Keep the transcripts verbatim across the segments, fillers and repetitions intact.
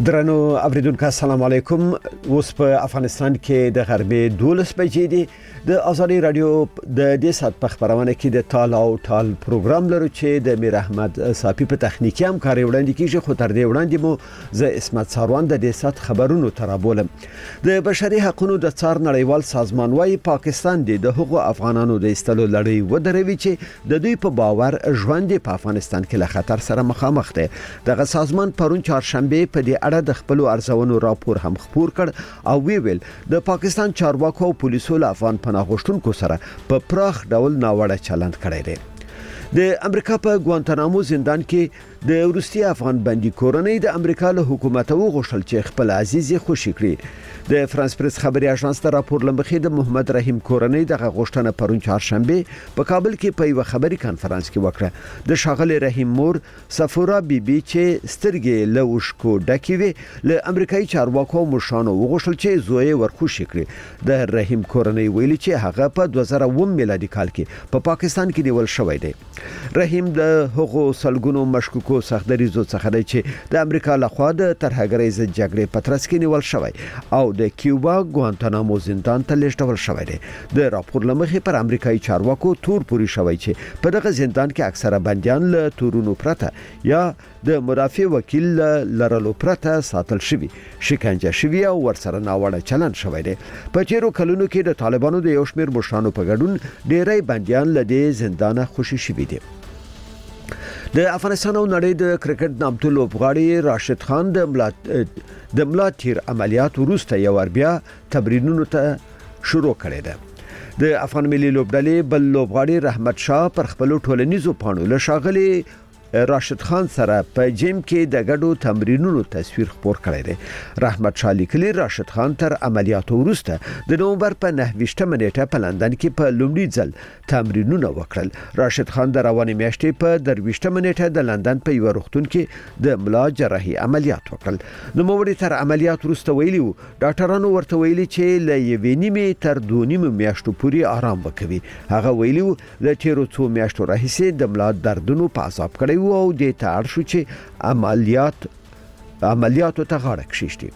درنو اوریدونکو السلام علیکم. اوس په افغانستان کې د غربي دولس بجې دي. د ازادي رادیو د دې سات په خبرونه کې د تال او تال پروګرام لرو چې د میر احمد صافي په تخنیکی هم کار وړاندې کیږي. خو تر دې وړاندې مو ز اسمت ساروان د دې سات خبرونو ترابولم. د بشري حقوقو د څار نړیوال سازمان وايي پاکستان د حقوق افغانانو د استلو لړۍ ودروي چې د دوی په باور ژوند په افغانستان کې له خطر سره مخامخ دي. دغه سازمان پرون چهارشنبه په دې اړه د خپل ارزونو راپور هم خپور کړ او وی ویل د پاکستان چارواکو او پولیسو له افغان پناهغوښتونکو سره په پراخ ډول ناوړه چلند کړی دی. د امریکا په ګوانتانامو زندان کې د روسي افغان بندي کورنۍ د امریکا له حکومت وغوښتل چې خپل عزیز خوشي کړي. د فرانس پریس خبري اژانس ته راپور لمخې د محمد رحیم کورنۍ دغه غوښتنه پرون چهارشنبه په کابل کې په یو خبري کانفرنس کې وکړه. د شاغلي رحیم مور صفورا بیبي چې سترګې له وشکو ډکې وي له امریکایي چارواکو مشانو وغوښتل چې زوی ورخوشي کړي. د رحیم کورنۍ ویلي چې هغه په دوه زره اووه میلادي کال کې په پا پاکستان کې نیول شوی دی. رحیم د هغو سلګونو مشکوکو سختدریزو څخه دی چې د امریکا لخوا د ترهګریز جګړې په ترڅ کې نیول شوی او د کیوبا ګوانتانامو زندان ته لیږدول شوی دی. د راپور لمخې پر امریکایي چارواکو تور پوری شوی چې په دغه زندان کې اکثره بنديان له تورونو پرته یا د مدافع وکیل لرلو پرته ساتل شوی، شکنجه شوی او ورسره ناوړه چلند شوی دی. په چیرو کلونو کې د طالبانو د یو شمېر مشرانو په ګډون ډېری بنديان له دې زندانه خوشي شوی دي. د افغانستان او نړۍ د کرکټ نامتو لوبغاړي راشد خان د ملا د ملا تیر عملیات وروسته یو ور بیا تمرینونو ته شروع کړی دی. د افغان ملي لوبډلې بل لوبغاړي رحمت شاه پر خپل ټولنیزو پاڼو له شاغلي راشد خان سره په جیم کې د ګډو تمرینونو تصویر خپور کړی دی. رحمت شاه لیکلي راشد خان تر عملیاتو وروسته د نومبر په نهه ویشتمه نیټه په لندن کې په لومړي ځل تمرینونه وکړل. راشد خان د روانې میاشتې په درویشتمه نیټه د لندن په یو روغتون کې د ملا جراحي عملیات وکړل. نوموړي تر عملیات وروسته ویلي وو ډاکټرانو ورته ویلي چې له یوې نیمې تر دوه نیمې میاشتو پورې آرام وکوي. هغه ویلي وو له تیرو څو میاشتو راهیسې د ملا دردونو په عذاب کړی او د تاړ شو چې عملیات عملیاتو ته غاړه کښیشتي.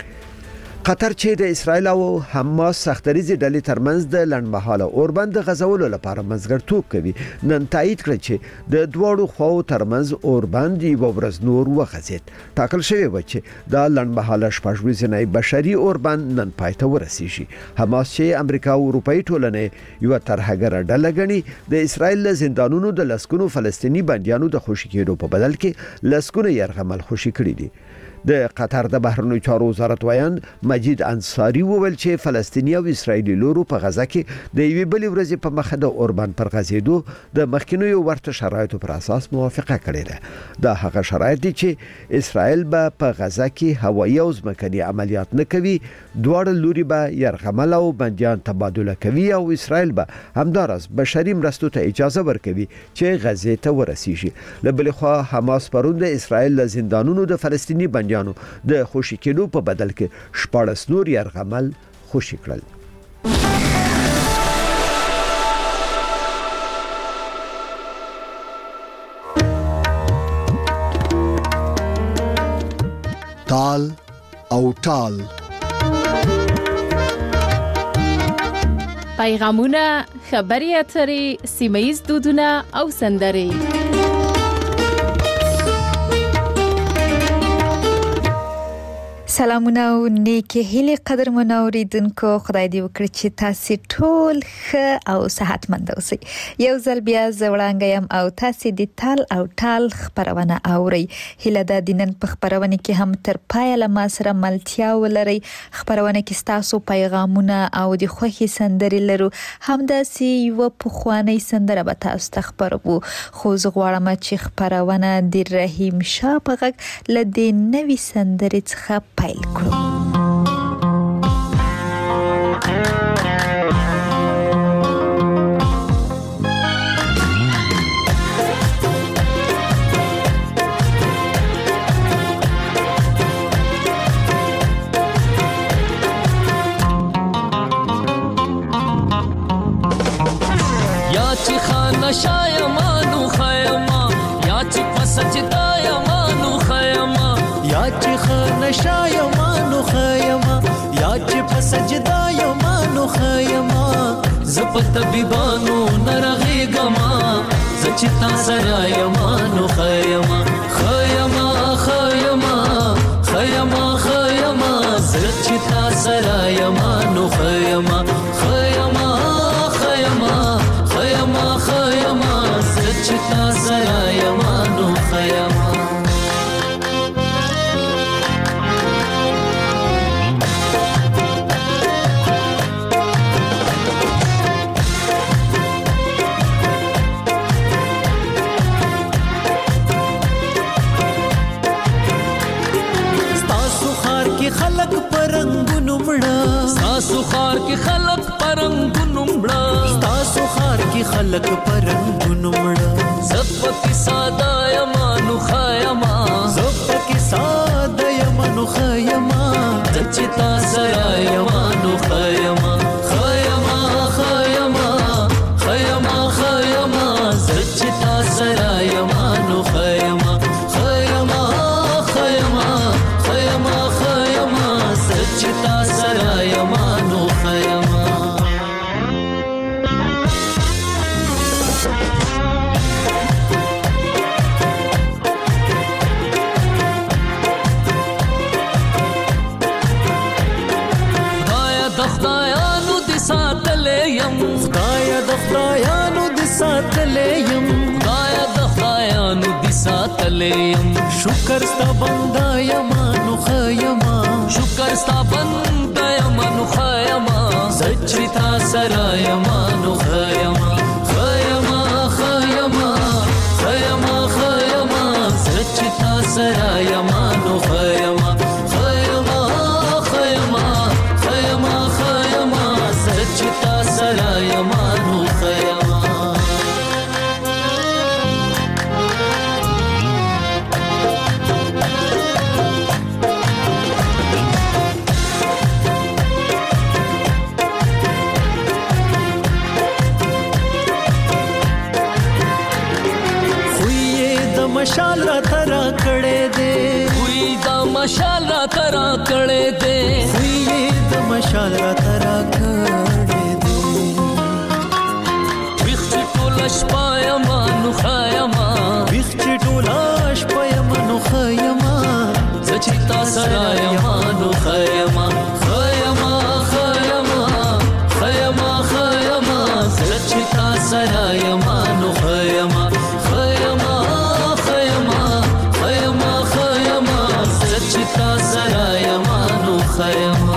قطر چې د اسرایل او حماس سختریزي ډلې ترمنځ د لنډمحاله اوربند غزولو لپاره منځګړیتوب کوي، نن تایید کړ چې د دوړو خواو ترمنځ اوربند یو ورځ نور وغځید. ټاکل شوی و چې دا لنډمحاله شپږ ورځې بشري اوربند نن پای ته ورسیږي. حماس چې امریکا او اروپאי ټولنې یو ترهګر ډله غني د اسرایل له زندانونو د لسکونو فلسطینی بنديانو د خوشي کېدو په بدل کې لسکونه يرغمل خوشي کړی دي. د قطر د بهرنیو چارو وزارت ویان مجید انصاری وویل چې فلسطینی او اسرایلی لورو په غزا کې د یوې بلې ورځې په مخه د اوربند پر غزیدو د مخکینیو ورته شرایطو پر اساس موافقه کړې ده. دا هغه شرایط دي چې اسرایل به په غزا کې هوایي او ځمکني عملیات نه کوي، دواړه لوري به يرغمل او بنديان تبادله کوي او اسرایل به همدارس بشري مرستو ته اجازه ورکوي چې غزې ته ورسیږي. له بل خوا حماس پرون د اسرایل له زندانونو د فلسطینی بنديانو د خوشي کېدو په بدل کې شپاړس نور يرغمل خوشي کړل. تال او تال پیغامونه، خبري اترې، سیمه‌ییز دودونه او سندرې. سلامونه او نیکی هیله قدرمن اوریدونکو، خدای دې وکړي چې تاسو ټول ښه او صحتمند اوسئ. یو ځل بیا زوړانګم او تاسو د تال او تال خبرونه اورئ. هیله ده د نن په خبرونه کې هم تر پای له ما سره ملتیا ولرئ. خبرونه کې تاسو پیغامونه او د خوښي سندرې لرو، همداسې یو پخوانی سندره به تاسو ته خبرو. خو زه غواړم چې خبرونه د رحیم شاه په غږ له دې نوې سندرې څخه پیل کړو. یا چې خانه شایمانو خیمه، یا چې پسجدا یمانو خیمه، یا چې خنشا یما نو خیما یا چې په سجدا یما نو خیما زپ طبيبانو نرغي گما زچتا سرا یما نو خیما خیما خیما خیما خیما زچتا سرا یما نو خیما خیما خیما خیما خیما زچتا سرا یما نو خیما خلق پرنګونو مړه تاسو خار کې خلق پرنګونو مړه تاسو خار کې خلق پرنګونو مړه زپ کی ساده یمانو خیما زپ کی ساده یمانو خیما دچتا سرا یمانو خیما خیما خیما خیما خیما دچتا سرا یمانو خیما خیما خیما خیما چتا سرا یمانو خیما خدایا د خدایانو د ساتلې يم خدایا د خدایانو د ساتلې يم خدایا د خدایانو د ساتلې يم شکر ستا بندا یمانو خیما شکر ستا بندا یمانو خیما سچتا سرا یمانو خیما خیما خیما خیما خیما سچتا سرا یمانو خیما خیما خیما خیما خیما سچتا سرا یمانو خیما مشال را ترا کړه دے وی دا مشال را ترا کړه دے وی دا مشال را ترا کړه دے ویخ ټول شپه ما نو خیما ویخ ټول شپه ما نو خیما زچتا سرا یما نو خیما خیما خیما خیما خیما زچتا سرا یما نو خیما خیما چتا سرا یمانو خیما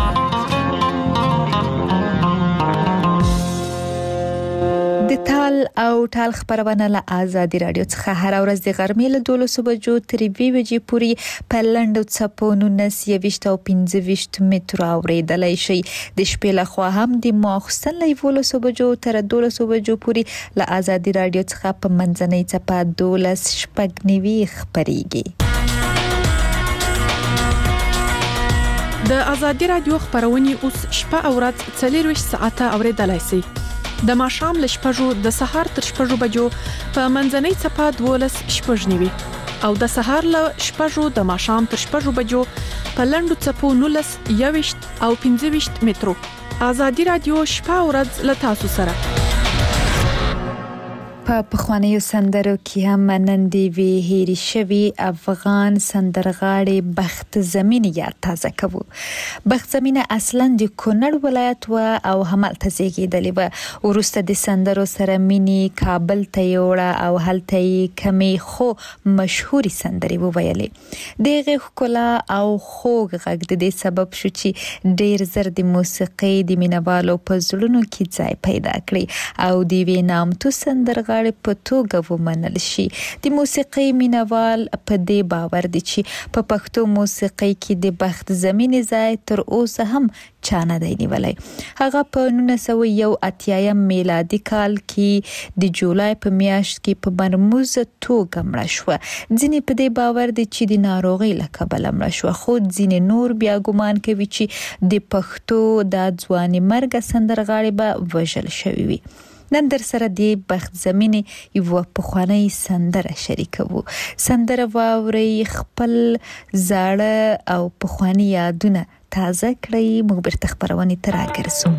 د تال او ټال خبرونه له آزادي رادیو څخه هر ورځ د غرمې له دولسو بجو تر دوه بجې پورې په لنډو څپو نولس یویشت او پنځه ویشت متر اوریدلای شي د شپې له خوا هم د ماخستن له دولسو بجو تر دولسو بجو پورې له آزادي رادیو څخه په منځنۍ څپه دولس شپږ نوي خبريږي. د آزادي رادیو خبرونه اوس شپه او ورځ څلور ساعته اوریدلای شي. د ماښام له شپږو د سهار تر شپږو بجو په منځنۍ څپه دولس شپږ نوي او د سهار له شپږو د ماښام تر شپږو بجو په لنډو څپو نولس یویشت او پنځه ویشت مترو. آزادي رادیو شپه او ورځ له تاسو سره. په پخوانیو سندرو کې هم نن دی وی هېری شوی افغان سندرغاړي بخت زمینه یاد تازه کوو. بخت زمینه اصلا د کونړ ولایت و او همالته زیږیدلې و. ورسته د سندرو سره مینی کابل ته یوړه او هلته کمی خو مشهوري سندري وویلې. دغه خلا او خوږ غږ د دې سبب شو چې ډیر زر د موسیقي د مینوالو په زړونو کې ځای پیدا کړي او دی وی نامتو سندرغاړي په توګه ومنل شي. د موسیقي مینوال په دې باور دي چې په پښتو موسیقي کې د بخت زمینه ځای تر اوسه هم چانه دی نیولای. هغه په نولس سوه یو اتیا میلادي کال کې د جولای په میاشت کې په مرموز توګه مړ شو. ځینې په دې باور دي چې د ناروغي له کبله مړ شو، خو ځینې نور بیا ګومان کوي چې د پښتو د ځواني مرګ سندرغاړي به وژل شوی وي. نن در سره د بخت زمینې یو پخوانی سندره شریکو. سندره واوري خپل زاړه او پخوانی یادونه تازه کړئ. موږ برته خبرونه تر راګرځو.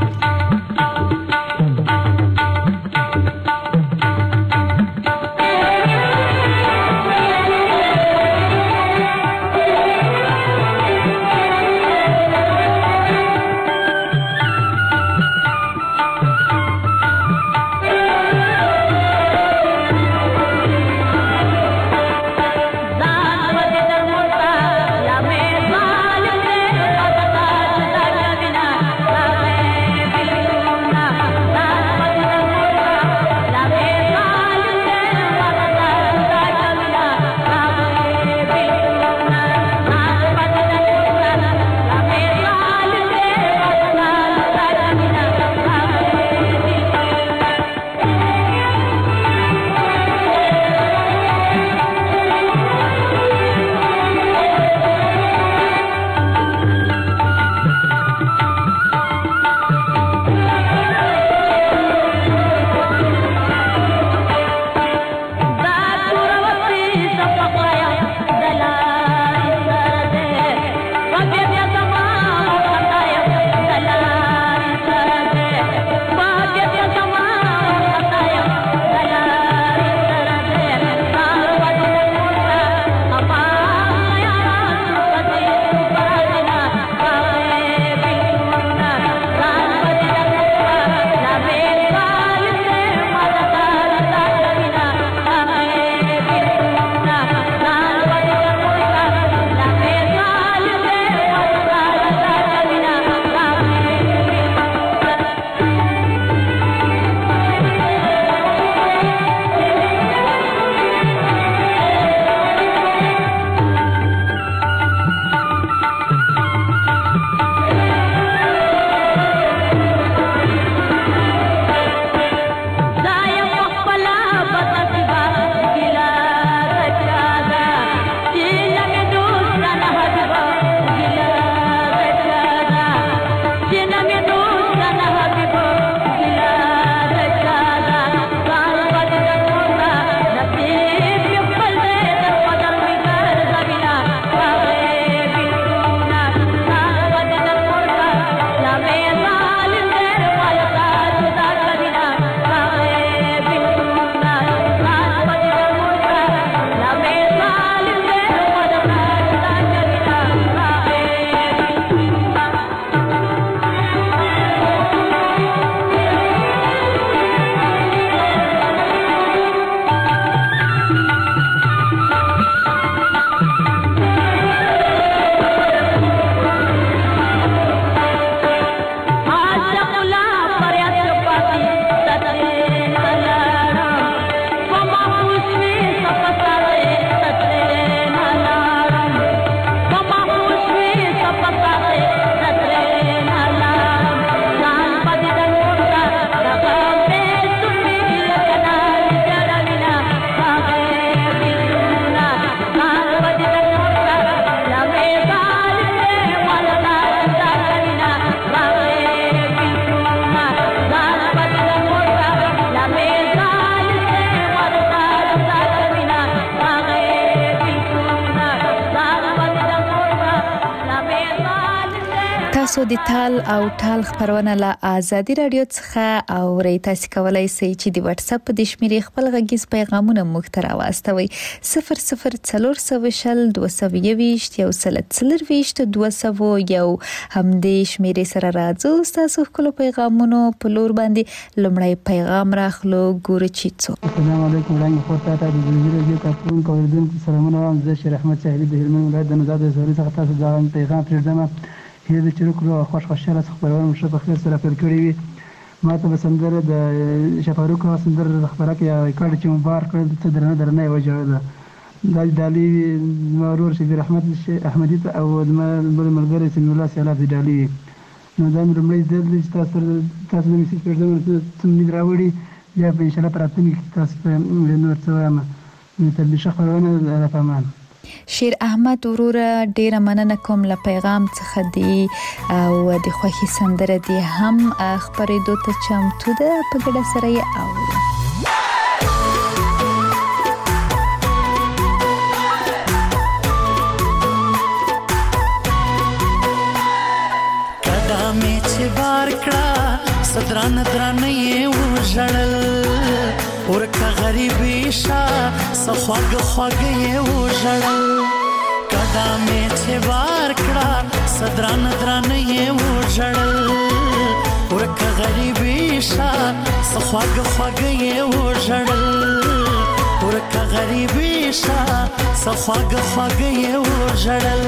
تاسو د تال او ټال خبرونه له آزادي رادیو څخه او ری تاسو کولای شئ چې د واتس اپ د شمیرې خپل غږیز پیغامونه موږ ته راوستوي صفر صفر څلور سوه شل دوه سوه یوویشت یو سل څلور ویشت دوه سوه یو هم د شمیرې سره راځو تاسو خپل پیغامونه په لور باندې لمړی پیغام راخلو ګور چیڅو. السلام علیکم ورحمت الله وبرکاته. د زیرو کارتون کوردن سلامونه وایم. زه شریف احمد صاحب د هلمند ولایت د نزاد زوري څخه تاسو ځان پیغام پرېږدم. هي د چروکلو خوش خوشاله خبرونه مشه په خیر سره پیل کړی وي. ما ته سندره د شفاروق سندره د خبره کې یا کړه چې مبارک کړ ته درنه درنه وجه ده د دالي مرور شي رحمت احمدي او د ملګری سمي الله سیاله د دالي نو دا مرمړی د تاسو تاسو د میسج پرځم ته مې راوړي یا په ان شاء الله پراتنی تاسو نور څه وایم نو ته به خبرونه را فهمان. شیر احمد ورور ډیر مننه کوم له پیغام څخه دی او د خوښي سندره دی هم خبرېدو ته چمتو ده په ګډه سره یې اورو. کدا می چې بار کړه صدران درانه یې وژړل ورکه غریبی شا سخواګ خواګ یې وژړل کدا می چې بار کړه صدران درانه یې وژړل ورکه غریبی شا سخواګ خواګ یې وژړل ورکه غریبی شا سخواګ خواګ یې وژړل.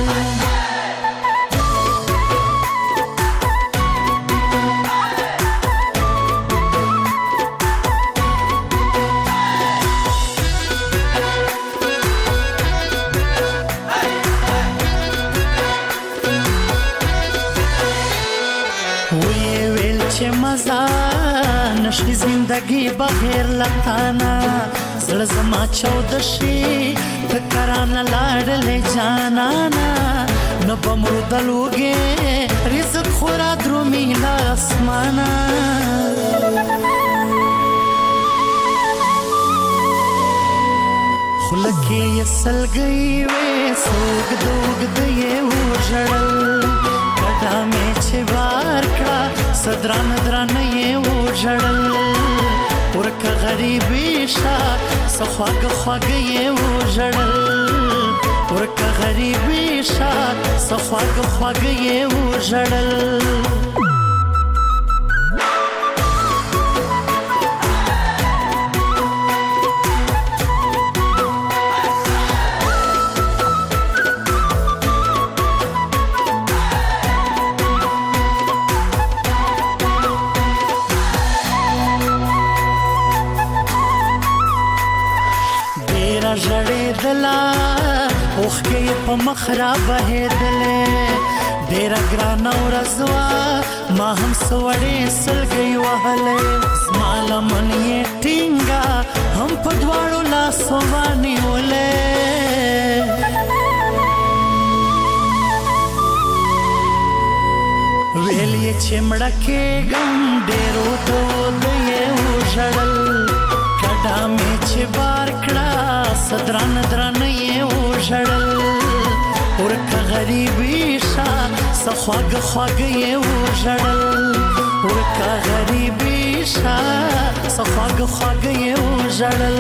نشي زندگی بغیر لتانا زړه زما چود شي فکرانه لاړلې جانانا نو بمردلوګې رزق خورا درومي لا اسمانا خلکې یسلګي وې سوګ دوګ دې وژړل کدا مې چې بار کړه صدران درانه یې وژړل ورکه غریبی شا سخواګ خواګ یې وژړل ورکه غریبی شا سخواګ خواګ یې وژړل. اوخکې په مخرا بهدلې ډېر ګران او رضوا ما هم سوړې سلګي وهلې سمال من یې ټینګا هم په دواړو لاسو باندې ولې ویلې چې مړکه ګم ډېرو ته دې وژړل کډا مې چې بار کړه صدران درانه یې وژړل ورکه غریبی شا سخواګ خواګ یې وژړل ورکه غریبی شا سخواګ خواګ یې وژړل.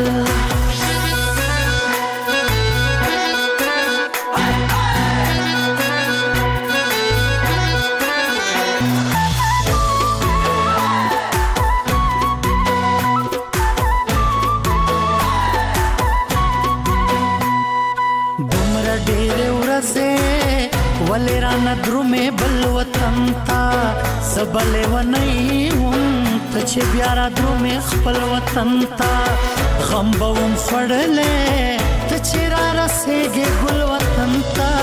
ولې رانه درومې بل وطن تا سبلې ونی هم ته چې بیا را درومې خپل وطن تا غم به وم خوړلې ته چې را رسېږې ګل وطن تا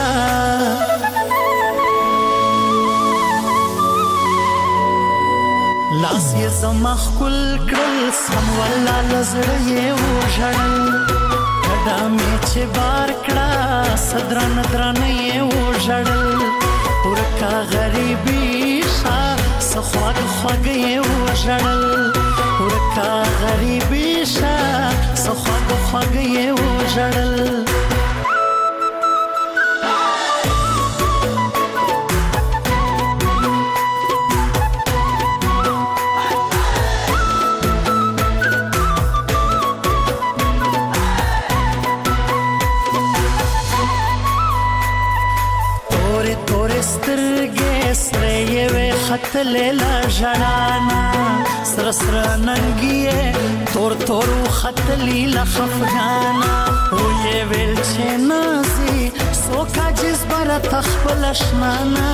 لاس یې زما ښکل کړل سم والله له زړه یې وژړل کډا مې چې بار کړه صدران درانه یې وژړل ورکه غریبی شا سخواګ خواګ یې وژړل ورکه غریبی شا سخواګ خواګ یې وژړل. خط لیلا جڑانا سر سر ننگیے تور تور خط لیلا خفگانا وی ویل چه نازی سوکا جز برا تخبل اشنانا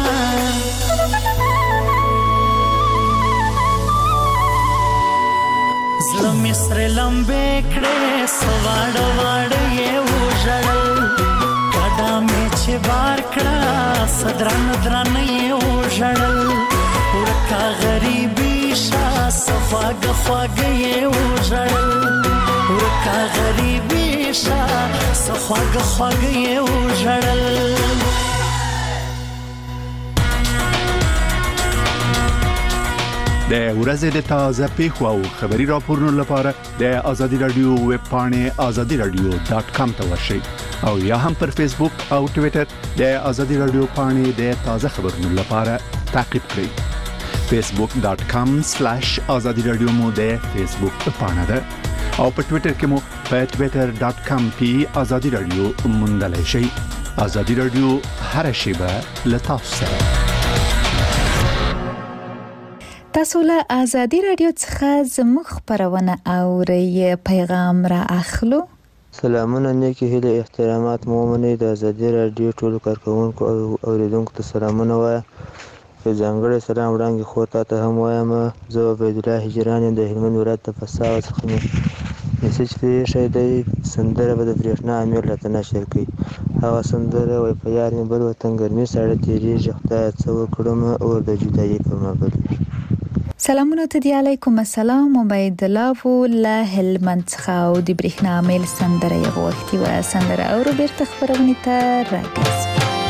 زلمی سر لمبے کڑے سواڑ واڑ یہ وژړل کډا می چې بار کړه صدران درانه یې وژړل ورکه غریبی شا سخواګ خواګ یې وژړل ورکه غریبی همیشه سخواګ خواګ یو ژړل د ورځې د تازه پیښو او خبري راپورونو لپاره د ازادي رادیو ویب پاڼې ازادي رادیو ډاٹ کام ته ورشئ او یا هم پر فیسبوک او ټوئیټر د ازادي رادیو پاڼې د تازه خبرونو لپاره تعقیب کړئ فیسبوک ډاٹ کام سلیش ازادي رادیو مو د فیسبوک پاڼه ده او په ټوئیټر کې مو په ټوئیټر ډاٹ کام پی ازادي رادیو موندلای شئ ازادي رادیو هر شیبه لتاسو سره تاسو له ازادي رادیو څخه زموږ خبرونه اورئ پیغام را اخلو سلامونه نیکی هیله احترامات مومنه د ازادي رادیو ټولو کارکونکو او اوریدونکو ته سلامونه وایم په ځانګړي سلام وړاندې خو ته هم وایم زه عبید الله هجران د هلمند ولایت د فساو څخه میسج پیښه دی سندره به د برېښنا امیر راته نشر کړي هغه سندره وای په یار مې بل وطن ګرمي ساړه تیریږي خدای څه وکړم او د جدایي په مابل سلامونه ته دی علیکم السلام عبید الله له هلمند څخه او د برېښنا امیر سندره یې غوښتي و سندره او بیرته خبرونه ته راګرځي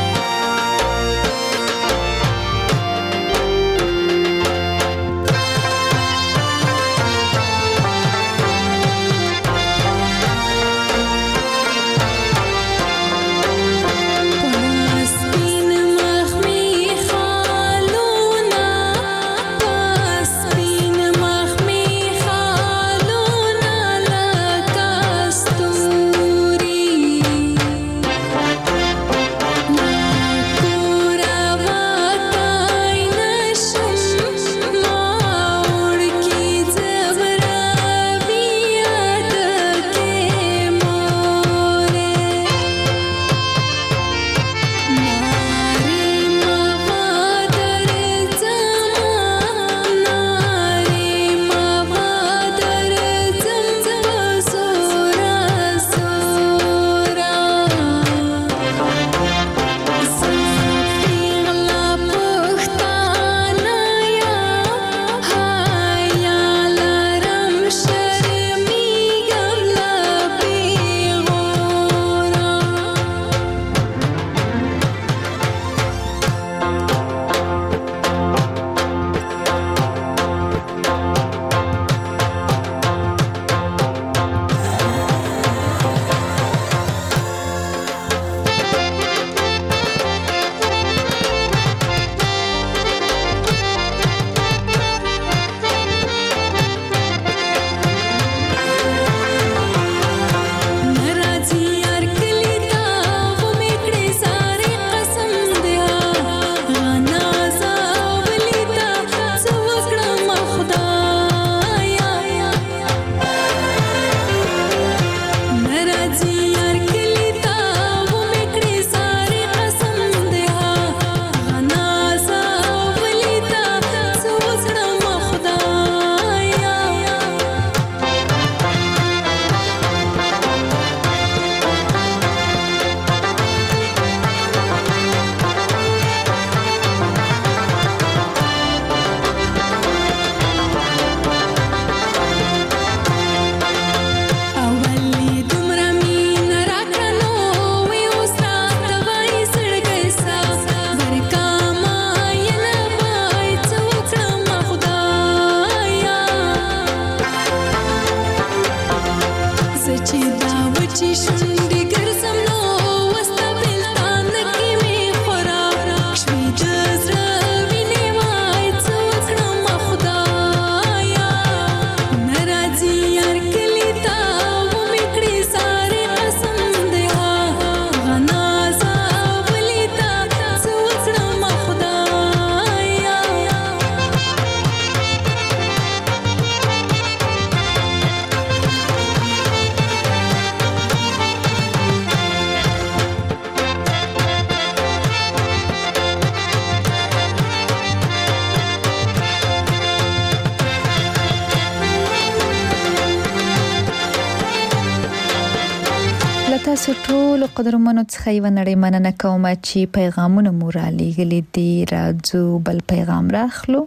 تاسو ټول قدرمنو څخه یو نړۍ مننه کوم چې پیغامونه مو را لېږلي دي راځو بل پیغام راخلو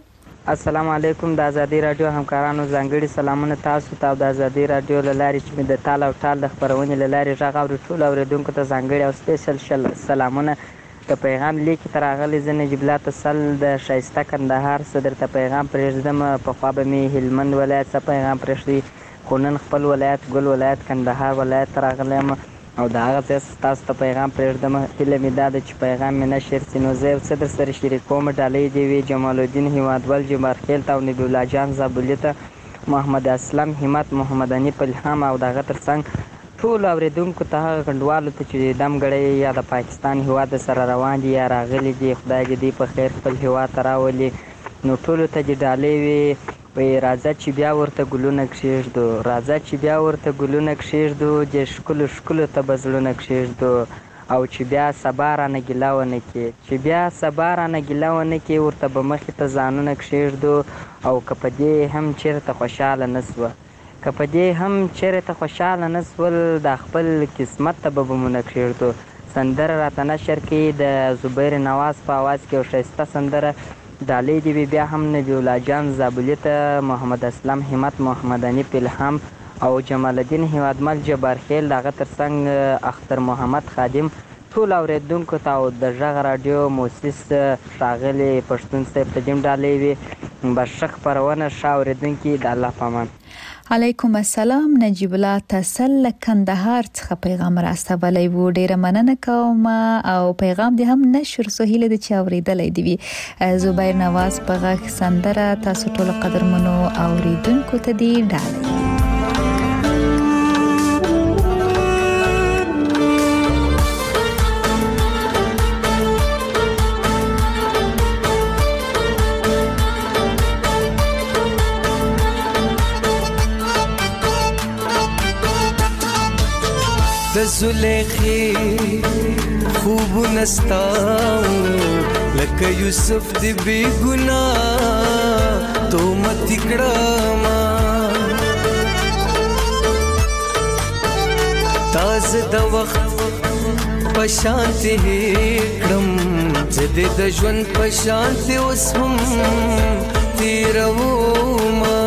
السلام علیکم. د ازادي رادیو همکارانو ځانګړي سلامونه تاسو ته او د ازادي رادیو له لارې چې مې د تال او ټال د خپرونې له لارې غږ اوري ټولو اورېدونکو ته ځانګړي او سپیشل سلامونه. د پیغام لیک ته راغلی زه نجیب الله تسل د ښایسته کندهار څخه درته پیغام پرېږدم. پخوا به مې هلمند ولایت څخه پیغام پرېږدي، خو نن خپل ولایت ګل ولایت کندهار ولایت ته راغلی یم او د هغه ځای تاسو ته پیغام پرېږدم. هیله مې دا ده چې پیغام مې نشر سي نو زه یو څه در سره شریکوم. ډالۍ دې وي جمال الدین هیوادول جبارخیل ته او نبی الله جان زابلي ته، محمد اسلم همت محمد انیف الهام او د هغه تر څنګ ټولو اورېدونکو ته، هغه کنډوالو ته چې دمګړی یا د پاکستان هیواد سره روان دي یا راغلي دي، خدای دې دوی په خیر خپل هیواد ته راولي. نو ټولو ته دې ډالۍ وي. وایي راځه چې بیا ورته ګلونه کښېږدو، راځه چې بیا ورته ګلونه کښېږدو، دې ښکلو ښکلو ته به زړونه کښېږدو، او چې بیا سبا رانه ګیله ونه کړي، چې بیا سبا رانه ګیله ونه کړي، ورته به مخې ته ځانونه کښېږدو. او که په دې هم چېرته خوشحاله نه سوه که په دې هم چېرته خوشحاله نه سول، دا خپل قسمت ته به بمونه کښېږدو. سندره راته نشر کړي د زبیر نواز په اواز کې یو ښایسته سندره. ډالۍ دې وي بیا هم نبی الله جان زابلي ته، محمد اسلم همت محمد انیف الهام او جمال الدین هیوادمل جبارخیل، د هغه تر څنګ اختر محمد خادم، ټول اورېدونکو ته او د غږ راډیو مؤسس ښاغلي پښتون صاحب ته دې هم ډالۍ وي. بس ښه خپرونه، ښه اورېدونکي، د الله په امان. علیکم السلام. نجیب الله تسل کندهار څخه پیغام راستولی وو، ډیره مننه کوم او پیغام دې هم نشر سو. هیله ده چې اوریدلې دی وي. زبیر نواز په غږ سندره تاسو ټول قدرمنو اوریدونکو ته دی ډالۍ. د زلیخی خوب نستاو لکه یوسف دی بی گناه تو مت کړما تاز د وخت پشانته کړم زده د ژوند پشانته اوس هم تیرو ما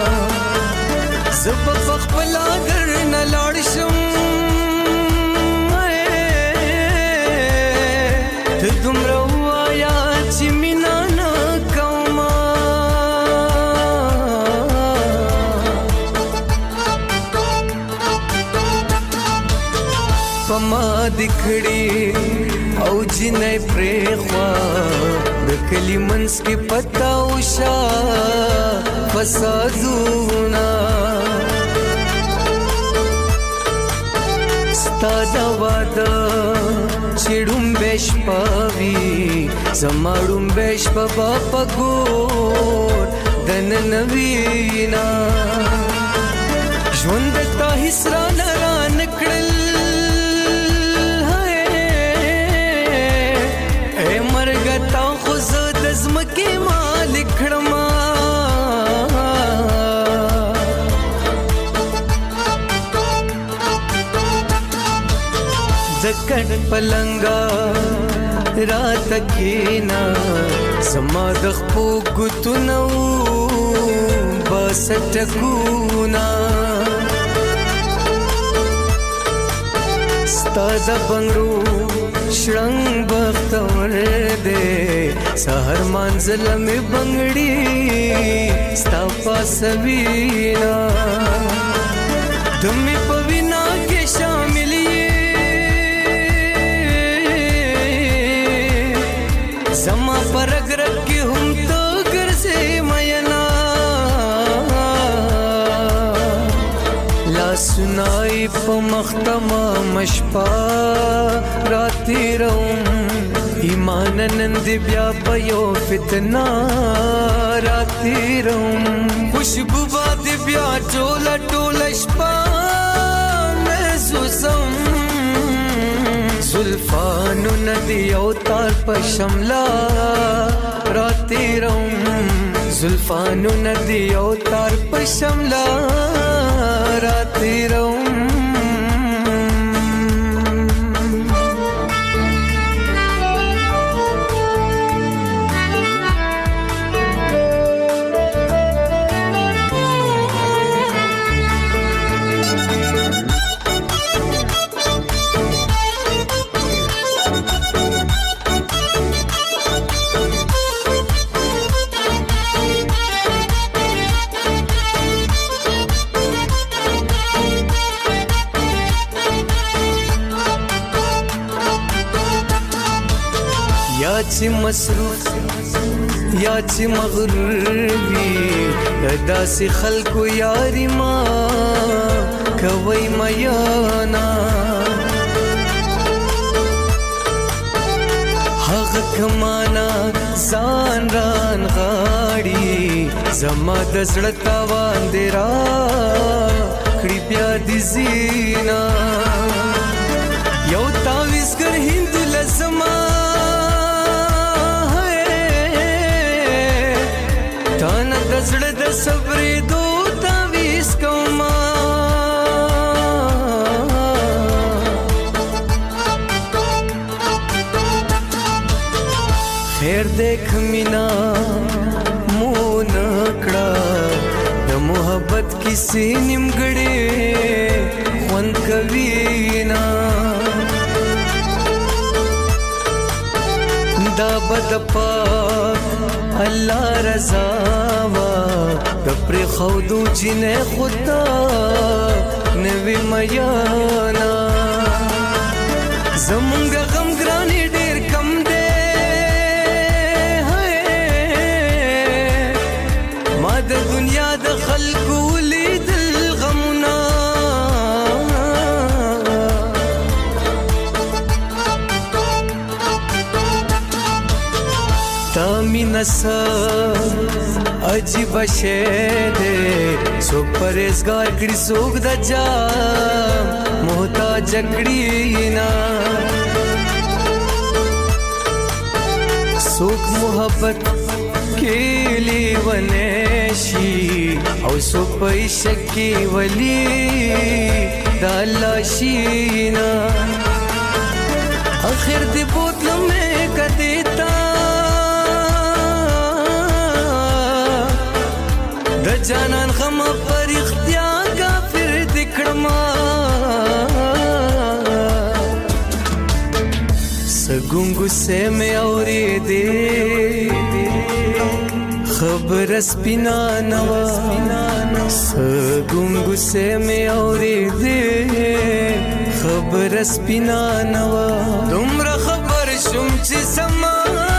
زب خپل اگر نه لاړ شم دومره وایا چې مینا نه کومه په ما د کړي او جنې پرېخوا د کلي منځ کې پتا وشا فسادونه ستا د واده چړم بش پاوی زماړم بش بابا پګور دن نوینا ژوند ته حسرا لرا نکړل اے مرګ تا خو زد زمکه مالک کړما زکړ پلنګا رات کینا سما د خپو ګتنو بس ټکونا ستاد بنگرو شړنګ بختور دے سحر منزل می بنگړي ستا پاسوینا دمه پوینا کې شامل زما پرګ رګ کې هم تو ګرځې مینا لا سنای په مختما مشپا راتی روم ایمان نند بیا پيو فتنا راتی روم خوشبو باد بیا ټولا ټولا شپا محسوسم زلفانو ندی او تار په شملا راتی روم زلفانو ندی او تار په شملا راتی روم چې مصروف یا چې مغرور وي داسې خلکو یاري ما کوي میانا هغه کمانا ځان ران غاړي زما د زړه تاوان دی را کړي بیا دي زینا یو تاویزګر هندو لزما تانا د زړه د صبرې دو تاویز کوما خیر دیکھ مینا مو نکڑا د محبت کسی نیمګړې خوند کوي نا دا بد پاک الله رضا وا د پر خودو جنې خدا نوی میانا زمونږ غم ګرانی ډیر کم دی د دنیا د خلکو لیدل غمنا تا مینا سا عجیب شے دے سوک پریزگار کڑی سوک دا جا محتاج کڑی نا سوک محبت کیلی ونشی او سو پیشکی ولی دالا شینا آخر دی بوتل میں کدیتا د جانان غم پر اختیار کافر دکڑما سگونگو سے میں اوری دے خبر سپینا نوا سگونگو سے میں اوری دے خبر سپینا نوا دمرا خبر شم چی سما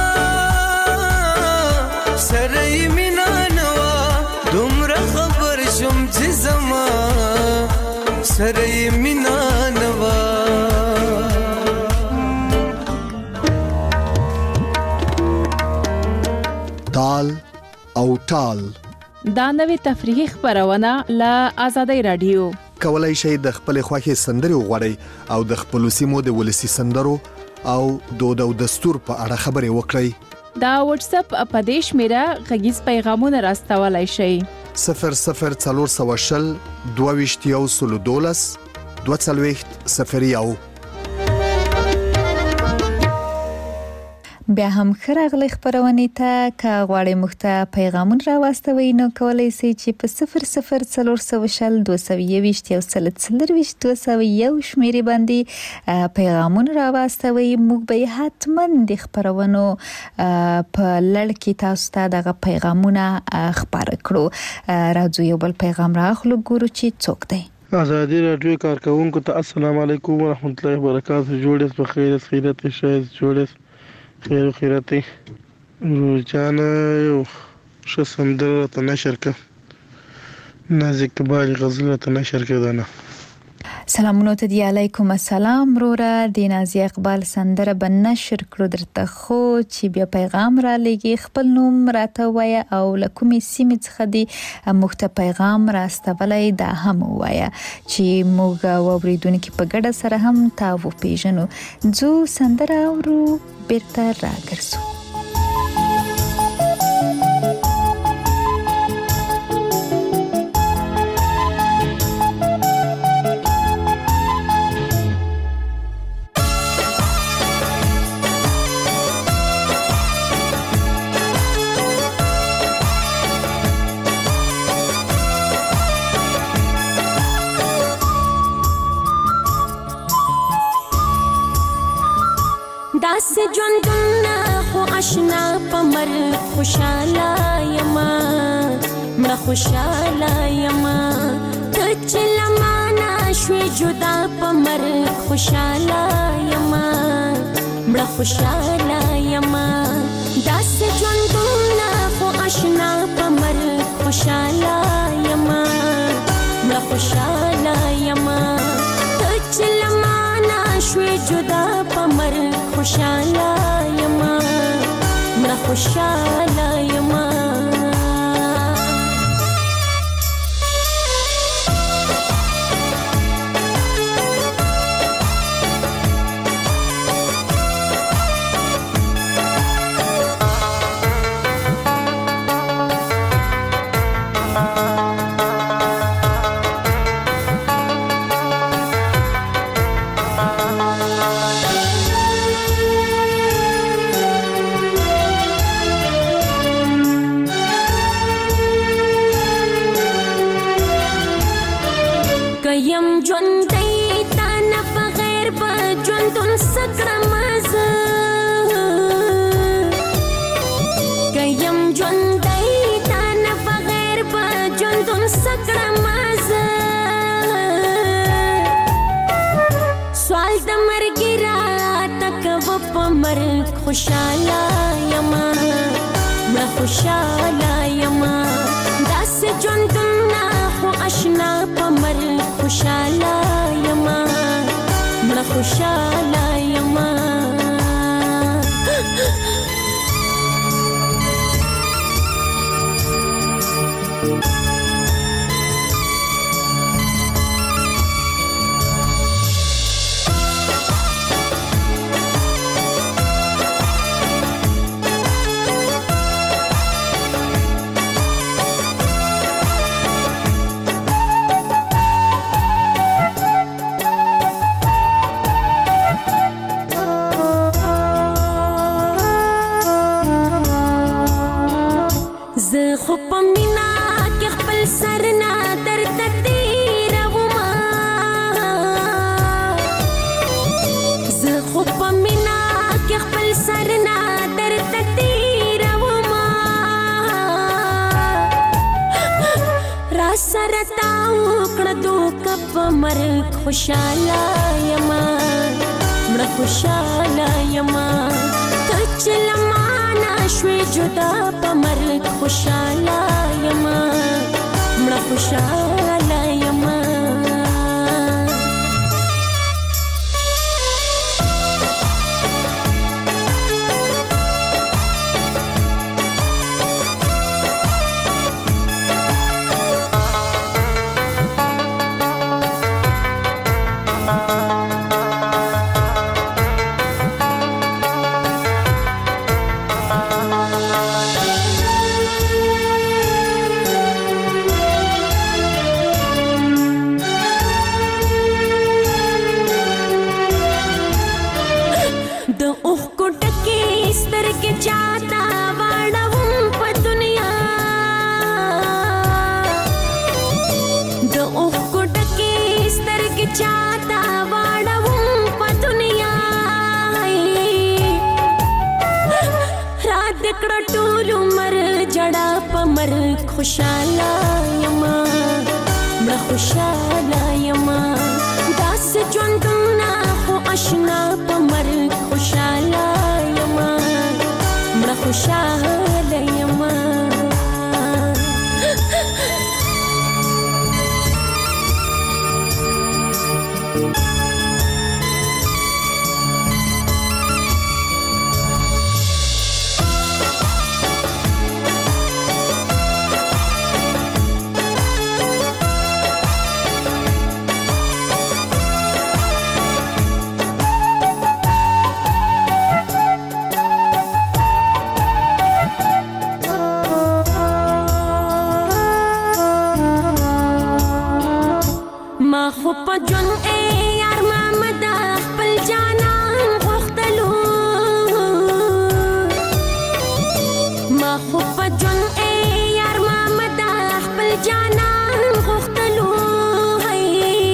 سرائی مینا نوا دمرا خبر شم چی سما سرائی مینا نوا تال او ټال دا نوې تفریحي خبرونه له آزادۍ رادیو کولای شئ د خپل خوښي سندري وغوړئ او د خپل سیمو د ولسی سندرو او دود او دستور په اړه خبري وکړئ دا واتس اپ اپدیش میرا غږیز پیغامونه راستولای شئ صفر صفر څلور سوه شل دوه ویشت یو سل دولس دوه څلوېښت صفر یو بیا هم خراغلی خبرونه ته کا غواړی مخته پیغامون را واستوي نو کولای شئ چې په صفر صفر څلور سوه شل دوه سوه یوویشت یو سل څلرویشت دوه سوه یو شمیرې باندې پیغامون را واستوي موږ به حتما د خبرونو په لړ کې تاسو ته دغه پیغامونه خبر کړو راځو یو بل پیغام راخلو ګورو چې څوک دی آزادی رادیو کارکونکو ته السلام علیکم ورحمت الله وبرکاته جوړس په خیر خیرت شایز جوړس خیر و خیراتی روزانه یو ښه سندره ته نشر که نازک بالی غزل ته نشر که دانه سلامونه ته دی علیکم السلام روره د نازی اقبال سندره به نشر کړو درته خو چې بیا پیغام را لګي خپل نوم راته وایه او لکومې سیمې څخه دی مخته پیغام راستولای دا هم وایه چې موږ واوریدونکو په ګډه سره هم تاسو پیژنو جو سندره اورو بیرته راګرځو داس ژوندونه خو آشنا پمر خوشاله یما مړه خوشاله یما ته چې لمانه شوې جدا پمر خوشاله یما مړه خوشاله یما خوشاله یما ته چې لمانه شوې جدا په مرګ خوشاله یما مړه خوشاله یما یم ژوندۍ تا نه بغیر به ژوندون څه کړم زه که یم ژوندۍ تا نه بغیر به ژوندون څه کړم زه سوال د مرګي راته کوه په مرګ خوشاله یما مړه خوشاله یما داسې ژوندون نه خو اشنا په مرګ خوشاله یما مړه خوشاله یما زه خو په مینا کې خپل سر نه درته تېرومه زه خو په مینا کې خپل سر نه درته تېرومه را سره تا وکړه دوکه په مرګ خوشاله یما مړه خوشاله یما ته چې لمانه شوې جدا په مرګ خوشاله یما مړه خوشاله یما چاہتا واڑاوم پا دنیا دو اوخ کو ٹکی سترگ چاہتا واڑاوم پا دنیا رات دکڑا ٹولو مر جڑا پا مر خوشالا یما مر خوشالا یما داس جوندونا خو اشنا پا مر خوشالا یما مړه خوشاله یما پجن اے یار محمد خپل جانان غختلو ما خو پجن اے یار محمد خپل جانان غختلو هي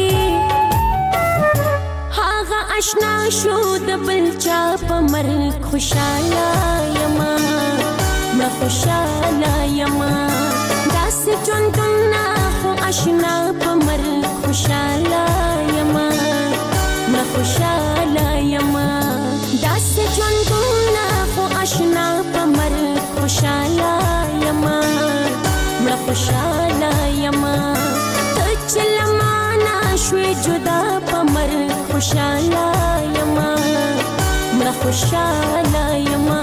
هاغه آشنا شو د بل چا په مرګ خوشاله یما ما خوشاله یما داس ژوندونه خو آشنا په مرګ خوشاله یما ما خوشاله یما داس ژوندونه خو آشنا په مرګ خوشاله یما ما خوشاله یما ته چې شوي جدا پمر خوشاله یما مړه خوشاله یما.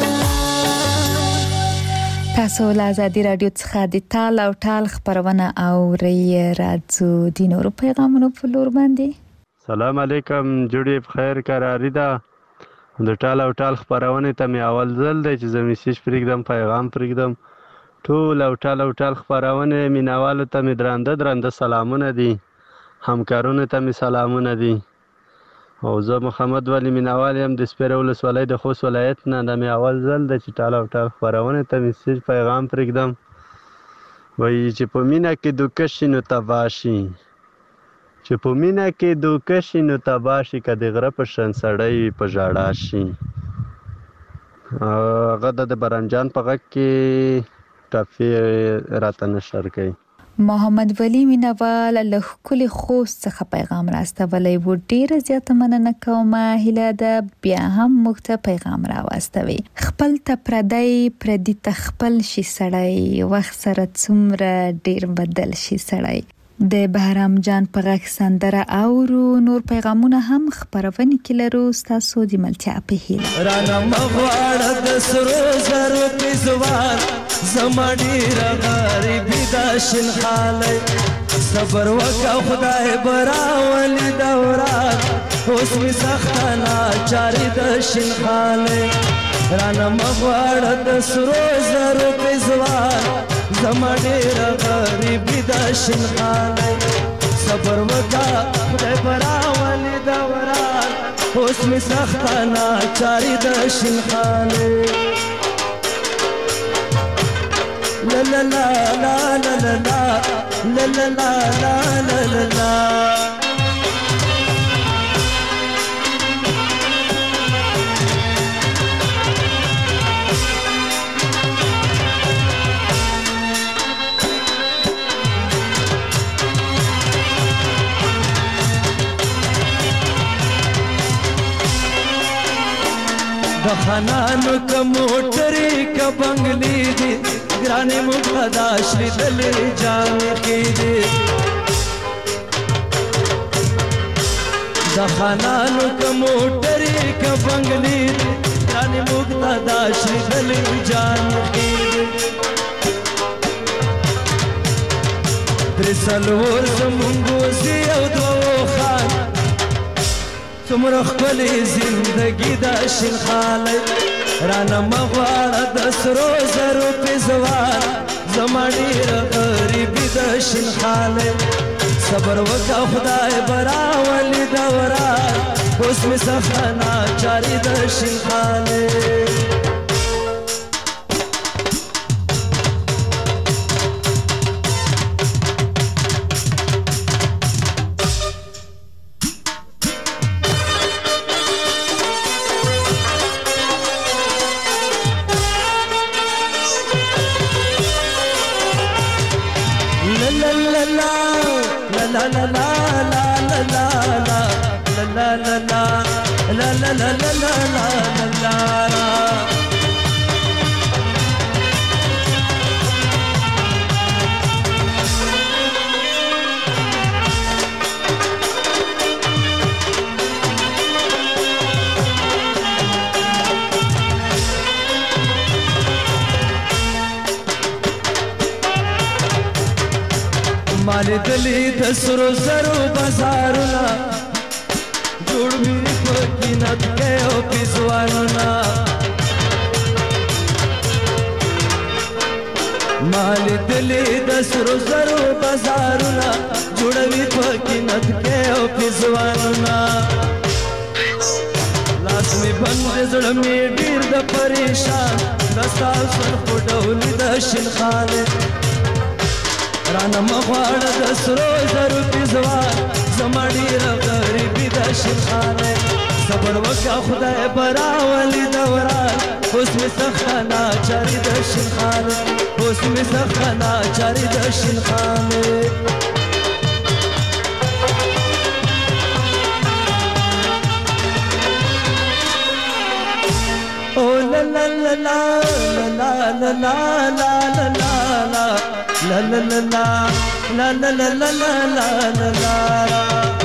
تاسو له ازادي رادیو څخه د تال او ټال خبرونه اورئ. راځو د نورو پیغامونو په لور باندې. سلام علیکم، جوړې بخیر قراری ده. د ټال او ټال خبرونه ته مې اول ځل دی چې زه میسج پرېږدم، پیغام پرېږدم. ټول او ټال او ټال خبرونه مینوالو ته مې درانده درانده سلامونه دي، همکارونو ته مې سلامونه دي. او زه محمد ولی مینوال یم د سپیره ولسوالۍ د خوست ولایت نه. دا مې اول ځل دی چې ټال او ټال خپرونې ته میسج پیغام پرېږدم. وایي چې په مینه کې دوکه شي نو تباه شي، چې په مینه کې دوکه شي نو تباه شي، که د غره په شان سړی وي په ژړا شي. هغه د برنجان په غږ کې ټاپې راته نشر کوي. محمد ولی مینوال له ښکلي خوست څخه پیغام راستولی و. ډیره زیاته مننه کوم. هیله ده بیا هم موږ ته پیغام راواستوي. خپل ته پردی پردي ته خپل شي سړی، وخت سره څومره ډیر بدل شي سړی. د بهرام جان په غږ سندره اورو. نور پیغامونه هم خبرونه کې لرو. ستاسو د ملتیا په هیله. رانا مغواړه د سرو زرو په زوار زما ډیر غریبی دا شین خاله. صبر وکړه خدای براولي دوران، اوس می سخته ناچاري د شین خاله. رانا مغواړه د سرو زرو په زوار زما ډیر غریبی دا شین خاله. صبر وکړه خدای براولي دوران، اوس می سخته ناچاري د شین خاله. La la la la la la la la la la la la la la. د خانانو کا موټرې کا بنگلې دي، ګرانې مقتدا شری دلې جامې کې دي. د خانانو کا موټرې کا بنگلې دي، ګرانې مقتدا شری دلې جامې کې دي. درې څلور زمونږ وزي او دوه خان، څومره ښکلې زندګي د شین خاله. رانا مغواړه د سرو زرو په زوار زما ډېره غریبي د شین خاله. صبر وکړه خدای براولي دوران، اوس مې سخته ناچاري د شین خاله. La la la la la la la la la la la la la la la la la la. مال دلی د سرو زرو بازارونه جوړ می په قیمت کې او پیسوانونه. مال دلی د سرو زرو بازارونه جوړ می په قیمت کې او پیسوانونه. لاس می بند زړه می ډیر د پریشان، دستا سر پټولې د شین خاله. رانا مغواړه د سرو زرو په زوار زما ډېره غریبي د شین خاله. صبر وکړه خدای براولي دوران، اوس مې سخته ناچاري د شین خاله. اوس مې سخته ناچاري د شین خاله. او لا لا لا لا لا لا لا لا لا لا لا لا لا لا لا لا لا لا لا لا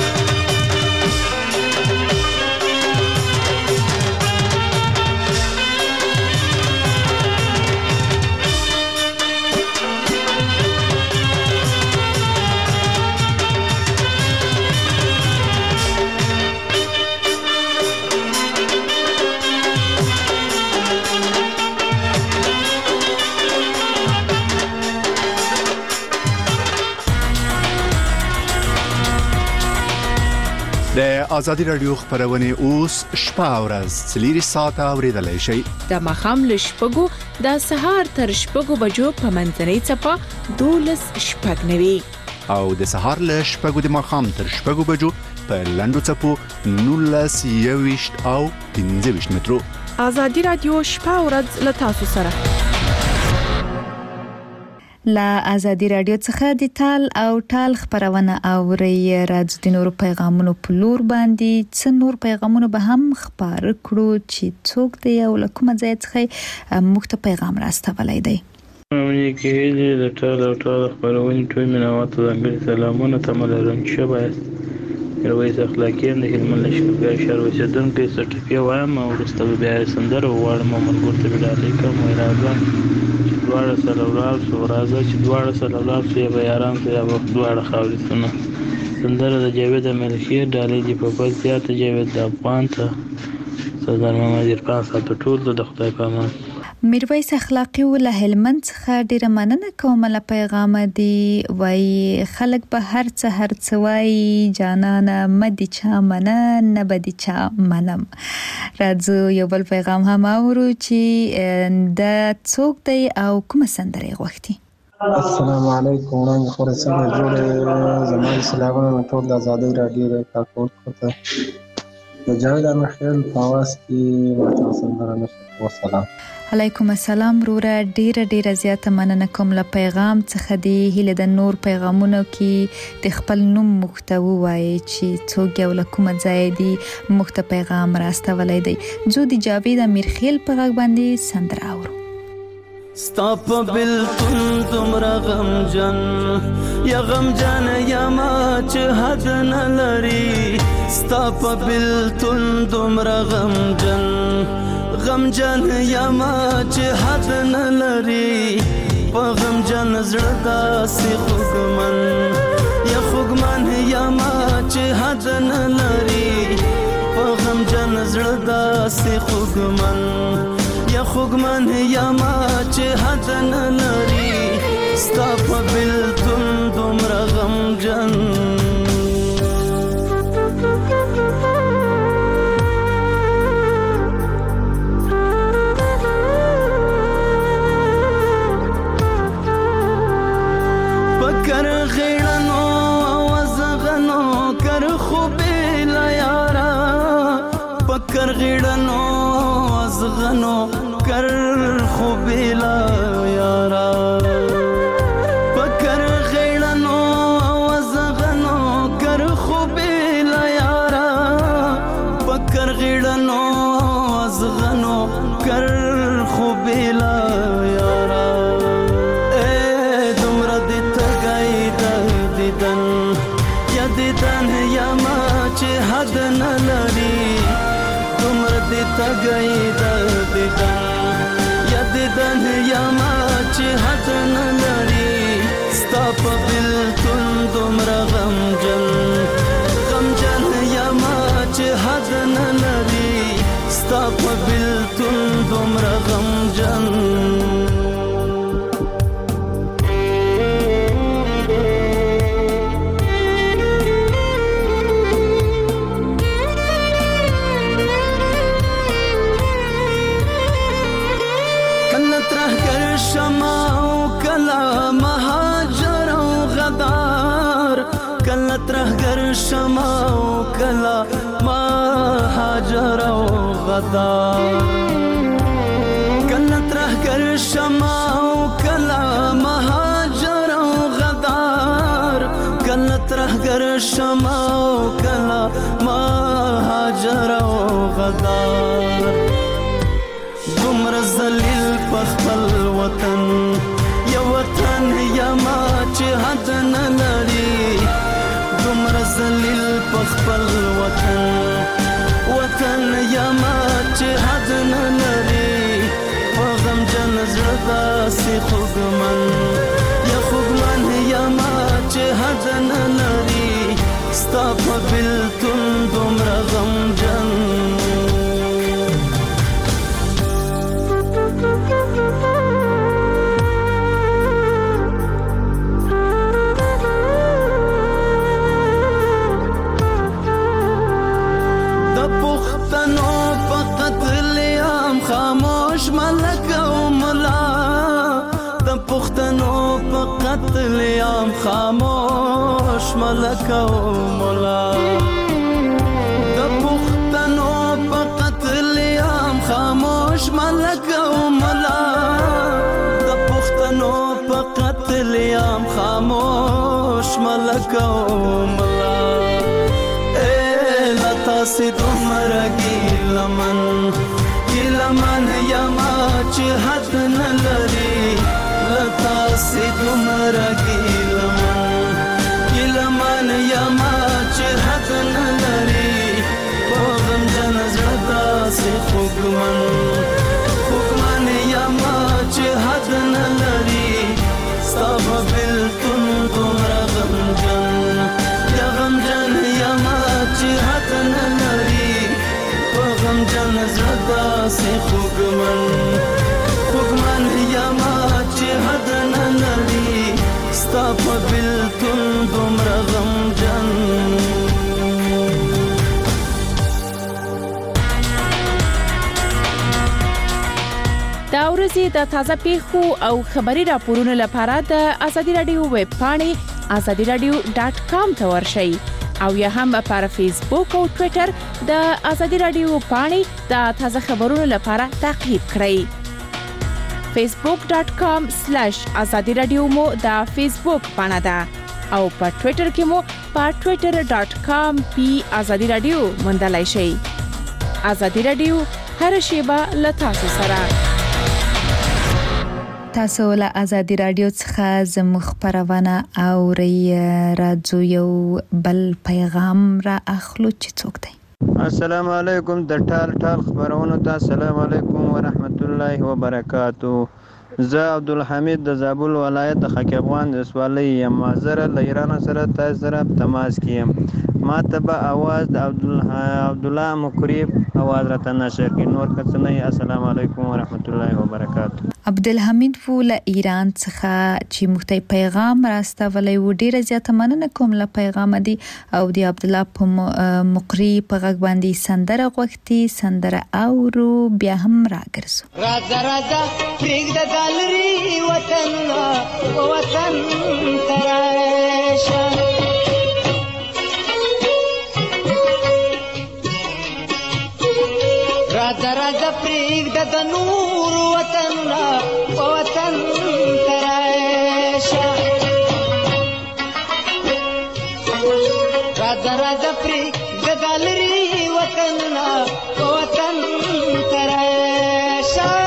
د ازادي رادیو خبرونه اوس شپه او ورځ څلور ساعته اوریدلای شئ. د مخام له شپږو د سهار تر شپږو بجو په منځنۍ چپه دولس شپږ نوي او د سهار له شپږو د مخام تر شپږو بجو په لندو چپو نولس یويشت او پنځه ویشت مترو. ازادي رادیو شپه او ورځ له تاسو سره. لا ازادي رادیو څخه د تال او ټال خبرونه اوري. راځي د نور پیغامونو په لور باندې څه نور پیغامونه به هم خبر کړو چې څوک دی او لکه ځای څخه مخته پیغام راستولای دی. مې کې د ټال او ټال خبرونه ټول منوات د سلامونه تملرم چې باید رويس اخلاقي د هلمند لشکرګاه شهر اوسیدونکو سټیفیا وایم او ورسته بیا سندره واړم ملګرو ته ډالې کوم راځم دواړه سره ولار سو راځي چې دواړه سره ولار سو یا یاران سو یا دواړه خاوري سونه سندره د جاوید ملکی ډالې دی په پاتیا ته جاوید د افغان ته سردار محمد عرفان صاحب ټول د خدای په امان. میرویس اخلاقی ول هلمند څخه ډیره مننه کوم له پیغام دی وای خلک به هر څه هر څه وای جانانه مدي چا منن نه بدي چا منم. راځو یو بل پیغام هم اورو چې د څوک دی او کوم سندره غوښتي. السلام علیکم وړاندې خورې څنګه جوړه زموږ سلامونه ټول د ازادي رادیو کارکون کوته د جاوید امخیل په واس کې واټو سندره نشو والسلام علیکم السلام وروره ډیره ډیره زیاته مننه کوم له پیغام څخه دی هله د نور پیغامونو کې د خپل نوم محتوی وای چې څوک یو لکوم ځای دی محتوی پیغام راستولای دی. جو دی جاوید امیرخیل په غږ باندې سندره اورو. ستاپ بلتون تمرا غم جن یا غم جن یا ما چې حد نه لري ستاپ بلتون تمرا غم جن غم جن یا ما چې حد نه لري په غم جن زړه داسې خوږمن یا خوږمن یا ما چې حد نه لري په غم جن زړه داسې خوږمن یا خوږمن یا ما چې حد نه لري ستا په بلتون دومره غمجن پکر غیړنو وزغنو کر خوبې لا یارا پکر غیړنو وزغنو کر خوبیلا یارا پکر غیړنو وزغنو کر خوبیلا یارا پکر غیړنو وزغنو کر خوبیلا یارا اے دمر د تګای د دیدن یا دیدن یا ما چې حد نه لري دمر د تګای د دیدن دیدن یا ما چې حد نه لري ستا په بلتون دومره غمجن غمجن یا ما چې حد نه لري ستا په بلتون دومره غمجن ترهګر شمع او کلا ما هاجر او غدار کله ترهګر شمع او کلا ما هاجر او غدار کله ترهګر شمع او کلا ما هاجر او غدار دومره ذلیل په خپل وطن یا وطن یا ما پخپل وطن وطن یما چې حد نه لري په غم جن زړه داسې خوږمن یا خوږمن یما چې حد نه لري ستا په بېلتون دومره غمجن خاموش ملک او ملا د پښتنو په قتل یم خاموش ملک او ملا د پښتنو په قتل یم خاموش ملک او ملا د پښتنو په قتل یم خاموش ملک او ملا اے لتا سي دومره ګیلمن ګیلمن یما چې حد نه لري لتا سي دومره ګیلمن ګیلمن یما چې حد نه لري په غمجن زړه داسې خوږمن خوږمن یما چې حد نه لري ستا په بېلتون دومره غمجن یا غمجن یما چې حد نه لري غمجن زړه داسې خوږمن خوږمن یما چې حد نه لري ستا په بېلتون دومره غمجن دا ورځې د تازه پیښو او خبري راپورونو لپاره د ازادي رادیو ویب پاڼې ازادي رادیو ډاټ کام ته ورشئ او یا هم پر فیسبوک او ټوئیټر د ازادي رادیو پاڼې د تازه خبرونو لپاره تعقیب کړئ. فیسبوک ډاټ کام سلیش ازادي رادیو مو د فیسبوک پاڼه ده او په ټوئیټر کې مو په ټوئیټر ډاټ کام پی ازادي رادیو موندلای شئ. ازادي رادیو هر شیبه له تاسو سره. تاسو له ازادي رادیو څخه زموږ خبرونه اورئ. راځو یو بل پیغام را اخلو چې څوک دی. السلام علیکم د ټال ټال خبرونو ته السلام علیکم ورحمت الله وبرکاتو. زه عبدالحمید د زابل ولایت د خاک افغان د سوالۍ یم. زه له ایران سره تاسو سره تماس کیم. ما ته به आवाज د عبدالله مقریب आवाज راته نشر کی. نور کڅنه. السلام علیکم ورحمت الله وبرکاتو. عبدالحمید فول ایران څخه چې مختي پیغام راستولې و ډیره زیاته مننه کوم له پیغام دی او دی عبدالله مقری په غږ باندې سندره غوښتي سندره اورو بیا هم راګرځو. راځه راځه پرېږده ګالري وطن وطن تراشه راځه راځه پرېږده د نور وطن وطن تراشه راځه راځه پرېږده ګالري وطن وطن تراشه.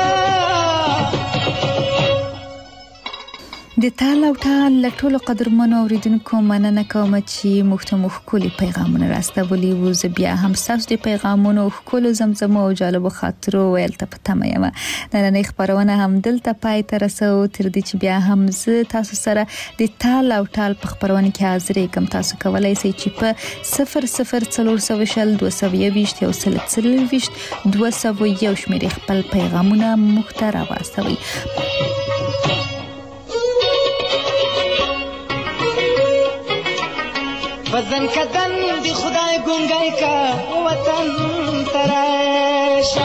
د تال او ټال ټولو قدرمنو اوریدونکو مننه کوم چې مختمخ کلی پیغامونه راستولي وو. زه بیا هم تاسو د پیغامونو خپل زمزمه او جالب خاطرو ویل ته پته مې ما نن خبرونه هم دلته پای ته رسو تر دې چې بیا هم زه تاسو سره د تال او ټال په خبرونه کې حاضر یم. تاسو کولای شئ چې په صفر صفر څلور سوه شل دوه سوه یوویشت یو سل څلوېښت دوه سوه یو شمېرې خپل پیغامونه مختره واستوئ. وطن کدن دی خدای گنگای کا وطن تراشه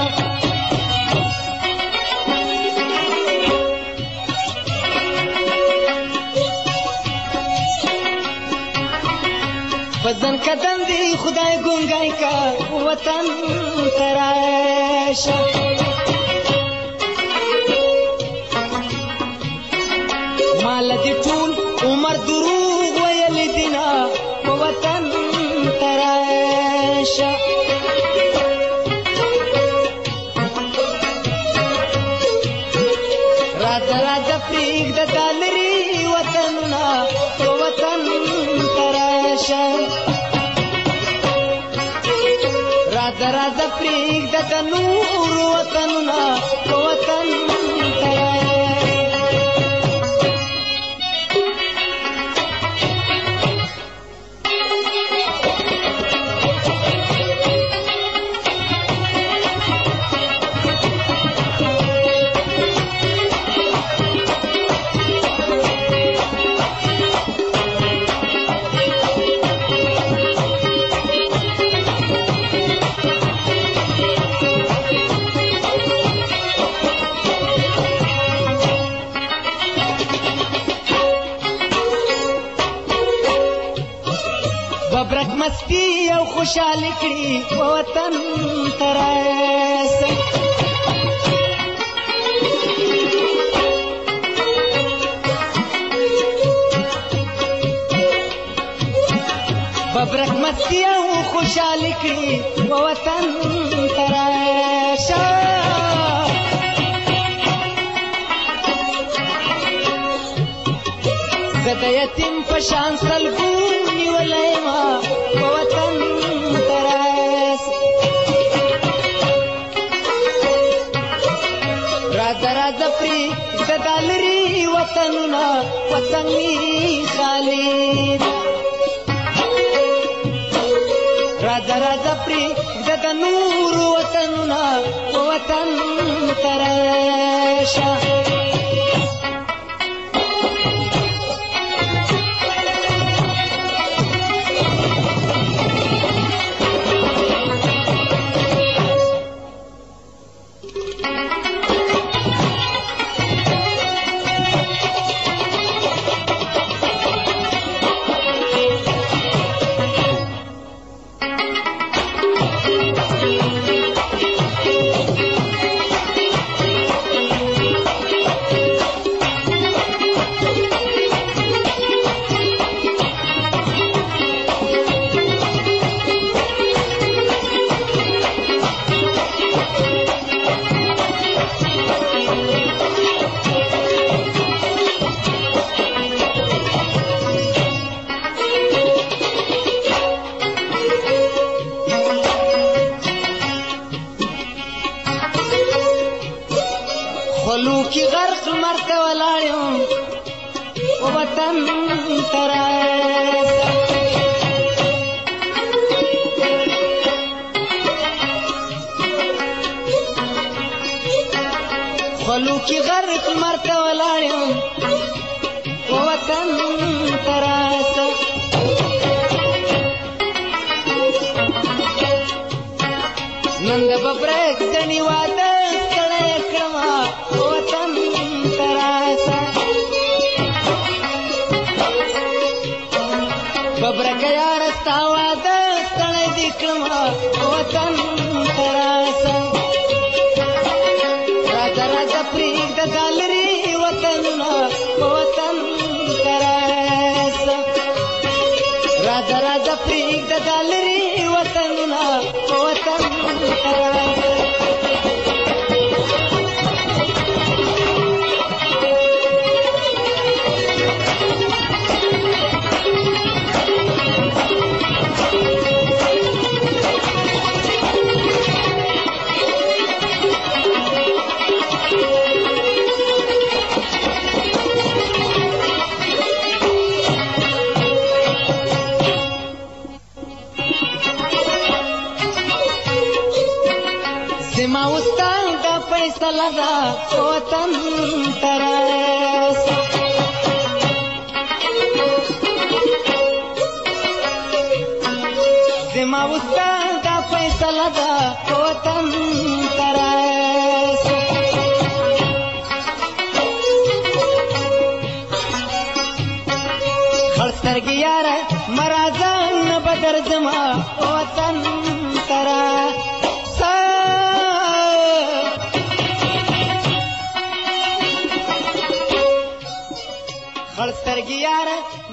وطن کدن دی خدای گنگای کا وطن تراشه مال دی ټول عمر دروغ ویل دینا وطن تراشه راځه راځه پرېږده ګالري وطنونه وطن تراشه راځه راځه پرېږده د نور وطنونه په وطن مستی او خوشحالي کړي په وطن ته راسه ببرک مستی او خوشحالي کړي په وطن ته راشه زه د یتیم په شان سلګو نیولی ما په وطن ته راسه راځه راځه پرېږده دا لرې وطنونه وطن مې خالي راځه راځه پرېږده د نورو وطنونه په وطن ته راشه خلوکی غرق مرته ولاړم وطن ته راسه خلوکی غرق مرته ولاړم وطن ته راسه نن د ببرک دني واده ببرکه یاره ستا واده ستړی دې کړمه وطن ته راسه راځه راځه پرېږده دا لرې وطنونه په وطن ته راسه راځه راځه پرېږده دا لرې وطنونه په وطن ته راسه زما وستان دا فیصله ده وطن ته راسه زما وستان دا فیصله ده وطن ته راسه خړ سترګې یاره مه راځه نه به درځمه وطن ته راسه خړ سترګې یاره